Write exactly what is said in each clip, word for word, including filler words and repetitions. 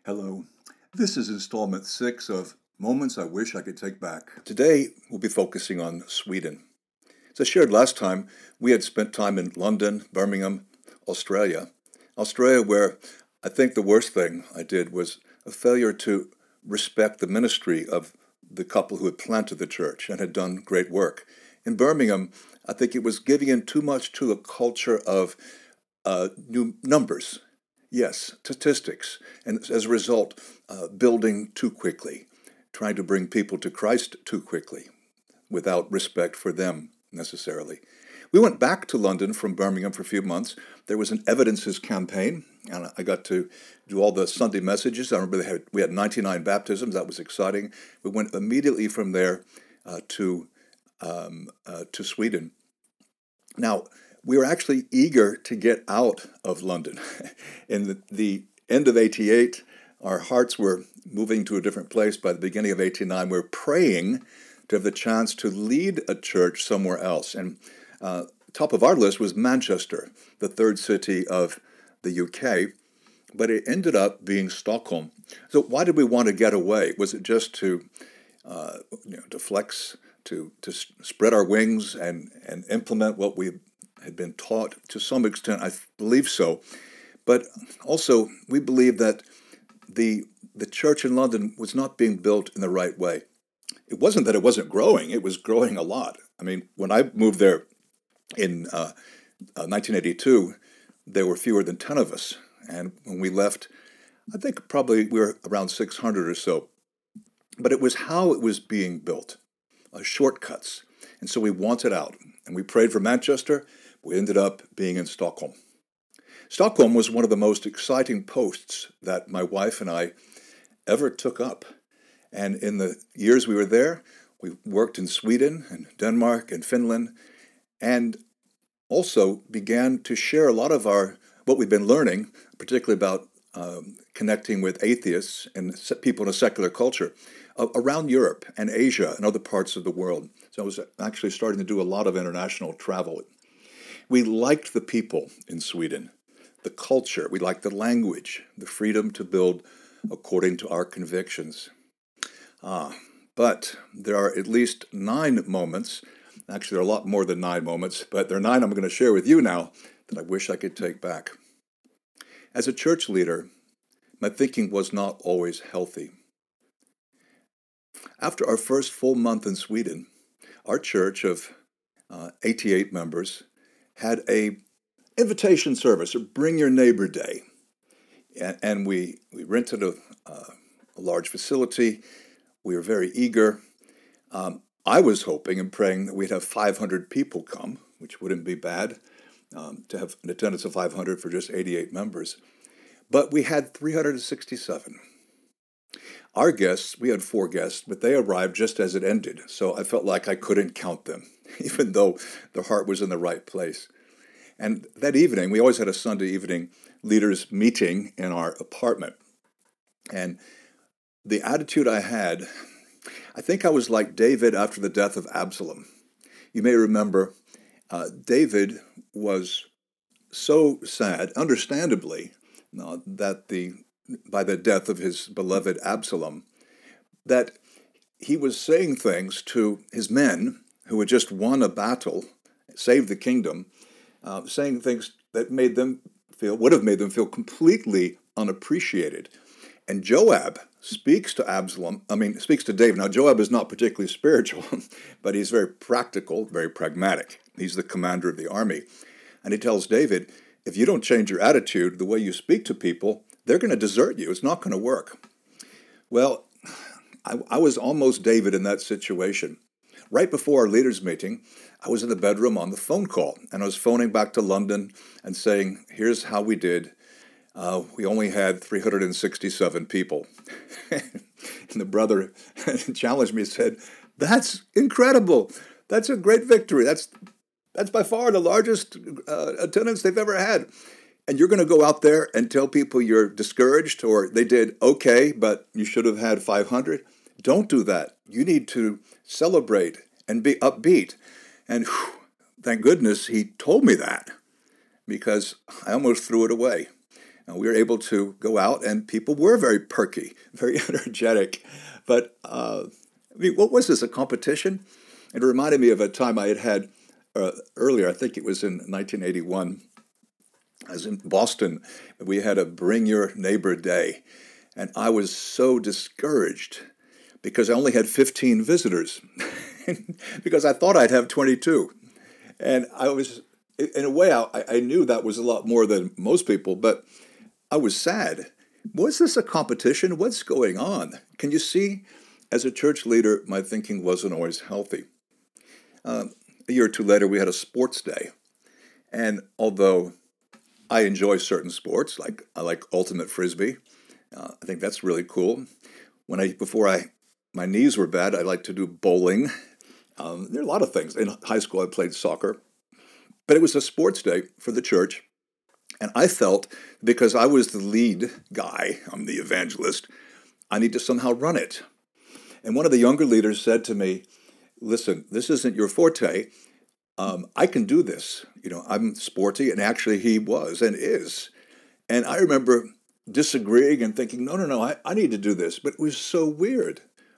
Hello. This is installment six of Moments I Wish I Could Take Back. Today, we'll be focusing on Sweden. As I shared last time, we had spent time in London, Birmingham, Australia. Australia, where I think the worst thing I did was a failure to respect the ministry of the couple who had planted the church and had done great work. In Birmingham, I think it was giving in too much to a culture of uh, new numbers. Yes, statistics, and as a result, uh, building too quickly, trying to bring people to Christ too quickly, without respect for them necessarily. We went back to London from Birmingham for a few months. There was an Evidences campaign, and I got to do all the Sunday messages. I remember they had, we had ninety-nine baptisms. That was exciting. We went immediately from there uh, to um, uh, to Sweden. Now, we were actually eager to get out of London. In the, the end of eighty-eight, our hearts were moving to a different place. By the beginning of eighty-nine, we were praying to have the chance to lead a church somewhere else. And uh, top of our list was Manchester, the third city of the U K, but it ended up being Stockholm. So why did we want to get away? Was it just to uh, you know, to flex, to to spread our wings and and implement what we had been taught? To some extent, I believe so. But also, we believe that the the church in London was not being built in the right way. It wasn't that it wasn't growing. It was growing a lot. I mean, when I moved there in uh, uh, nineteen eighty-two, there were fewer than ten of us. And when we left, I think probably we were around six hundred or so. But it was how it was being built, uh, shortcuts. And so we wanted out. And we prayed for Manchester. We ended up being in Stockholm. Stockholm was one of the most exciting posts that my wife and I ever took up. And in the years we were there, we worked in Sweden and Denmark and Finland, and also began to share a lot of our what we've been learning, particularly about um, connecting with atheists and people in a secular culture, uh, around Europe and Asia and other parts of the world. So I was actually starting to do a lot of international travel. We liked the people in Sweden, the culture, we liked the language, the freedom to build according to our convictions. Ah, but there are at least nine moments, actually there are a lot more than nine moments, but there are nine I'm going to share with you now that I wish I could take back. As a church leader, my thinking was not always healthy. After our first full month in Sweden, our church of uh, eighty-eight members had a invitation service, or Bring Your Neighbor Day. And, and we, we rented a, uh, a large facility. We were very eager. Um, I was hoping and praying that we'd have five hundred people come, which wouldn't be bad, um, to have an attendance of five hundred for just eighty-eight members. But we had three hundred sixty-seven. Our guests, we had four guests, but they arrived just as it ended, so I felt like I couldn't count them, even though their heart was in the right place. And that evening, we always had a Sunday evening leaders meeting in our apartment. And the attitude I had, I think I was like David after the death of Absalom. You may remember uh, David was so sad, understandably, uh, that the by the death of his beloved Absalom, that he was saying things to his men who had just won a battle, saved the kingdom, uh, saying things that made them feel, would have made them feel completely unappreciated. And Joab speaks to Absalom, I mean, speaks to David. Now, Joab is not particularly spiritual, but he's very practical, very pragmatic. He's the commander of the army. And he tells David, if you don't change your attitude, the way you speak to people, they're going to desert you. It's not going to work. Well, I, I was almost David in that situation. Right before our leaders' meeting, I was in the bedroom on the phone call, and I was phoning back to London and saying, here's how we did. Uh, we only had three hundred sixty-seven people. And the brother challenged me and said, that's incredible. That's a great victory. That's that's by far the largest uh, attendance they've ever had. And you're going to go out there and tell people you're discouraged or they did okay, but you should have had five hundred? Don't do that. You need to celebrate and be upbeat. And whew, thank goodness he told me that, because I almost threw it away. And we were able to go out, and people were very perky, very energetic. But uh, I mean, what was this, a competition? It reminded me of a time I had had uh, earlier, I think it was in nineteen eighty-one. I was in Boston. We had a Bring Your Neighbor Day. And I was so discouraged because I only had fifteen visitors because I thought I'd have twenty-two. And I was, in a way, I, I knew that was a lot more than most people, but I was sad. Was this a competition? What's going on? Can you see, as a church leader, my thinking wasn't always healthy. Uh, a year or two later, we had a sports day. And although I enjoy certain sports, like I like ultimate frisbee, uh, I think that's really cool. When I before I my knees were bad, I liked to do bowling. Um, there are a lot of things. In high school, I played soccer. But it was a sports day for the church. And I felt, because I was the lead guy, I'm the evangelist, I need to somehow run it. And one of the younger leaders said to me, listen, this isn't your forte. Um, I can do this. You know, I'm sporty, and actually he was and is. And I remember disagreeing and thinking, no, no, no, I, I need to do this. But it was so weird.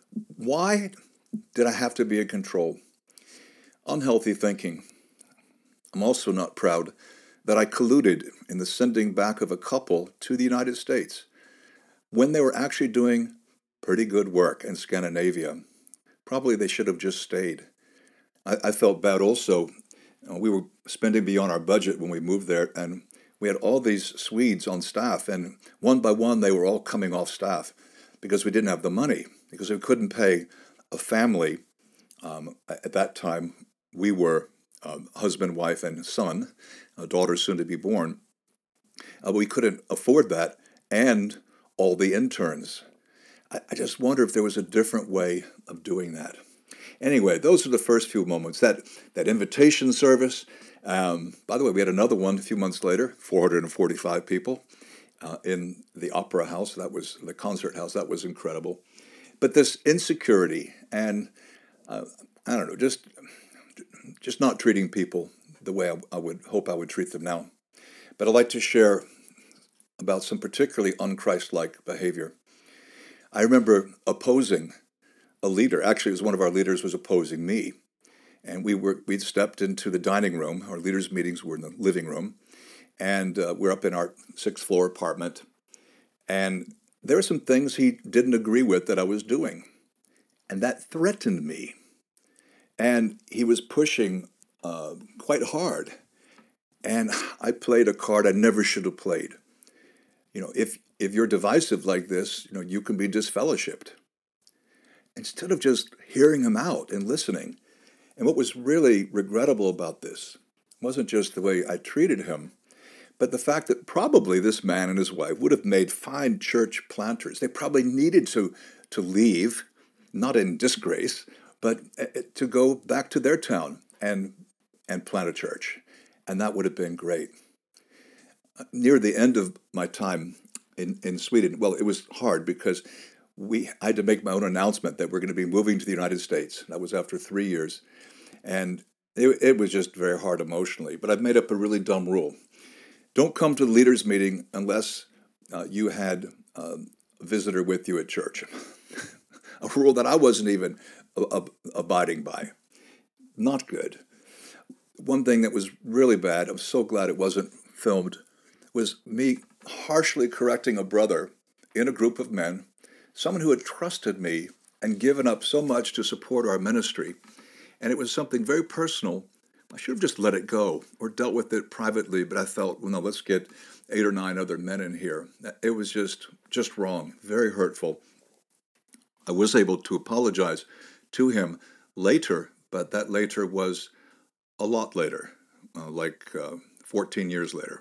Why did I have to be in control? Unhealthy thinking. I'm also not proud that I colluded in the sending back of a couple to the United States when they were actually doing pretty good work in Scandinavia. Probably they should have just stayed. I, I felt bad also. Uh, we were spending beyond our budget when we moved there, and we had all these Swedes on staff, and one by one they were all coming off staff because we didn't have the money, because we couldn't pay a family. Um, at that time, we were um, husband, wife, and son, a daughter soon to be born. Uh, we couldn't afford that, and all the interns. I, I just wonder if there was a different way of doing that. Anyway, those are the first few moments. That that invitation service. Um, by the way, we had another one a few months later, four hundred forty-five people uh, in the Opera House. That was the concert house. That was incredible. But this insecurity and, uh, I don't know, just just not treating people the way I, I would hope I would treat them now. But I'd like to share about some particularly un-Christ-like behavior. I remember opposing a leader. Actually, it was one of our leaders was opposing me. And we were, we'd stepped into the dining room. Our leaders' meetings were in the living room. And uh, we're up in our sixth floor apartment. And there were some things he didn't agree with that I was doing. And that threatened me. And he was pushing uh, quite hard. And I played a card I never should have played. You know, if if you're divisive like this, you know, you can be disfellowshipped. Instead of just hearing him out and listening. And what was really regrettable about this wasn't just the way I treated him, but the fact that probably this man and his wife would have made fine church planters. They probably needed to, to leave, not in disgrace, but to go back to their town and, and plant a church. And that would have been great. Near the end of my time in, in Sweden, well, it was hard because we I had to make my own announcement that we're going to be moving to the United States. That was after three years. And it, it was just very hard emotionally. But I've made up a really dumb rule. Don't come to the leaders' meeting unless uh, you had uh, a visitor with you at church. A rule that I wasn't even uh, abiding by. Not good. One thing that was really bad, I'm so glad it wasn't filmed, was me harshly correcting a brother in a group of men, someone who had trusted me and given up so much to support our ministry. And it was something very personal. I should have just let it go or dealt with it privately, but I felt, well, no, let's get eight or nine other men in here. It was just, just wrong, very hurtful. I was able to apologize to him later, but that later was a lot later, uh, like uh, fourteen years later.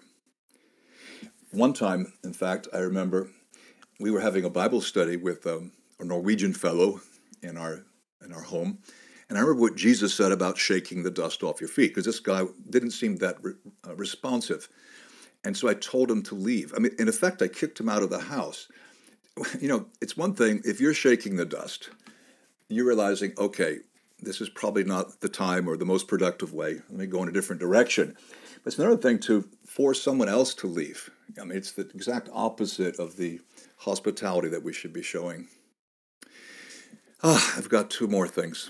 One time, in fact, I remember we were having a Bible study with um, a Norwegian fellow in our in our home, and I remember what Jesus said about shaking the dust off your feet, because this guy didn't seem that re- uh, responsive. And so I told him to leave. I mean, in effect, I kicked him out of the house. You know, it's one thing, if you're shaking the dust, you're realizing, okay, this is probably not the time or the most productive way. Let me go in a different direction. But it's another thing to force someone else to leave. I mean, it's the exact opposite of the hospitality that we should be showing. Ah, I've got two more things.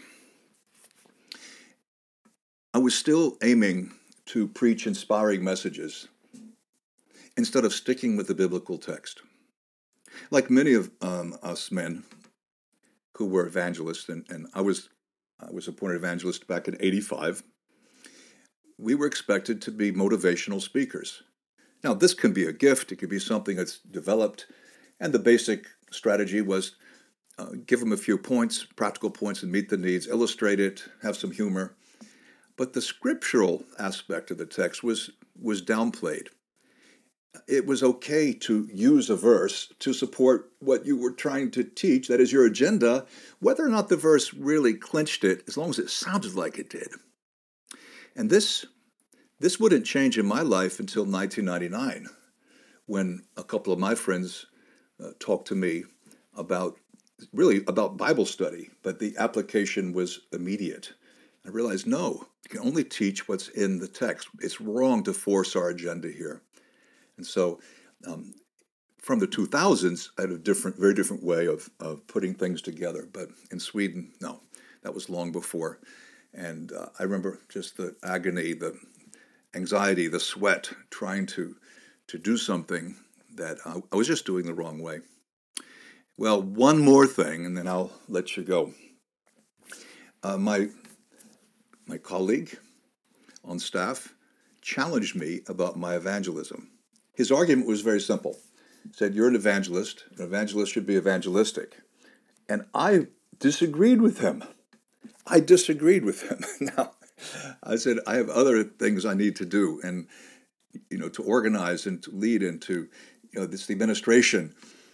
I was still aiming to preach inspiring messages instead of sticking with the biblical text. Like many of um, us men who were evangelists, and, and I was I was appointed evangelist back in eighty-five, we were expected to be motivational speakers. Now, this can be a gift. It could be something that's developed, and the basic strategy was uh, give them a few points, practical points, and meet the needs, illustrate it, have some humor. But the scriptural aspect of the text was was downplayed. It was okay to use a verse to support what you were trying to teach, that is your agenda, whether or not the verse really clinched it, as long as it sounded like it did. And this, this wouldn't change in my life until nineteen ninety-nine, when a couple of my friends uh, talked to me about, really about Bible study, but the application was immediate. I realized, no, you can only teach what's in the text. It's wrong to force our agenda here. And so um, from the two thousands, I had a different, very different way of, of putting things together. But in Sweden, no, that was long before. And uh, I remember just the agony, the anxiety, the sweat, trying to, to do something that I, I was just doing the wrong way. Well, one more thing, and then I'll let you go. Uh, my My colleague on staff challenged me about my evangelism. His argument was very simple. He said, you're an evangelist. An evangelist should be evangelistic. And I disagreed with him. I disagreed with him. Now, I said, I have other things I need to do, and, you know, to organize and to lead and to, you know, this the administration.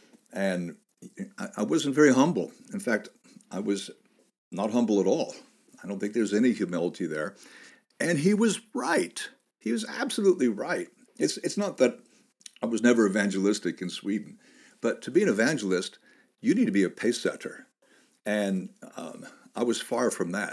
And I, I wasn't very humble. In fact, I was not humble at all. I don't think there's any humility there. And he was right. He was absolutely right. It's it's not that I was never evangelistic in Sweden, but to be an evangelist, you need to be a pace setter. And um, I was far from that.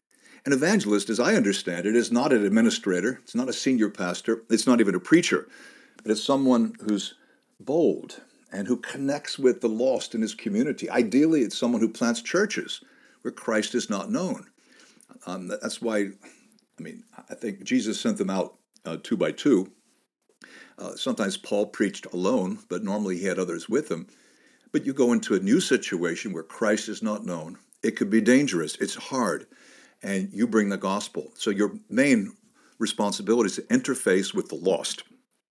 An evangelist, as I understand it, is not an administrator. It's not a senior pastor. It's not even a preacher. But it's someone who's bold and who connects with the lost in his community. Ideally, it's someone who plants churches where Christ is not known. Um, that's why, I mean, I think Jesus sent them out uh, two by two. Uh, sometimes Paul preached alone, but normally he had others with him. But you go into a new situation where Christ is not known. It could be dangerous. It's hard. And you bring the gospel. So your main responsibility is to interface with the lost,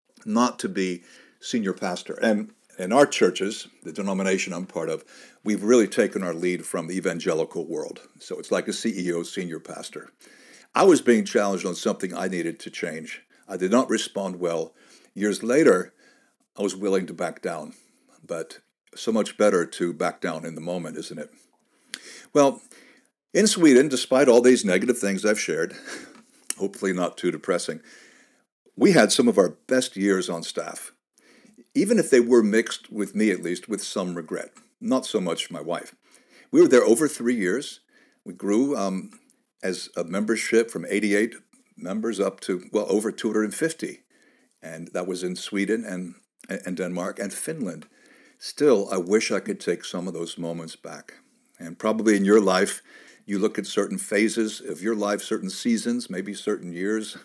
not to be senior pastor. And in our churches, the denomination I'm part of, we've really taken our lead from the evangelical world. So it's like a C E O, senior pastor. I was being challenged on something I needed to change. I did not respond well. Years later, I was willing to back down. But so much better to back down in the moment, isn't it? Well, in Sweden, despite all these negative things I've shared, hopefully not too depressing, we had some of our best years on staff. Even if they were mixed, with me at least, with some regret. Not so much my wife. We were there over three years. We grew um, as a membership from eighty-eight members up to, well, over two hundred fifty. And that was in Sweden and, and Denmark and Finland. Still, I wish I could take some of those moments back. And probably in your life, you look at certain phases of your life, certain seasons, maybe certain years.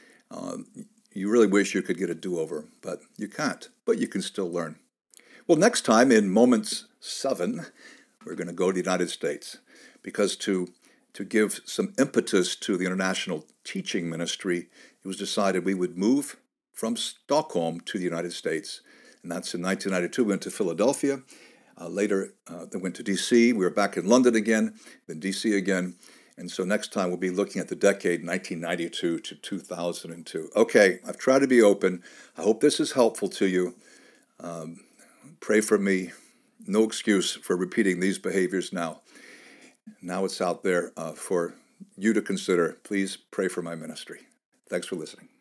Um, You really wish you could get a do-over, but you can't. But you can still learn. Well, next time in Moments seven, we're going to go to the United States, because to, to give some impetus to the international teaching ministry, it was decided we would move from Stockholm to the United States. And that's in nineteen ninety-two. We went to Philadelphia. Uh, later, uh, they went to D C. We were back in London again, then D C again. And so next time we'll be looking at the decade nineteen ninety-two to two thousand two. Okay, I've tried to be open. I hope this is helpful to you. Um, pray for me. No excuse for repeating these behaviors now. Now it's out there uh, for you to consider. Please pray for my ministry. Thanks for listening.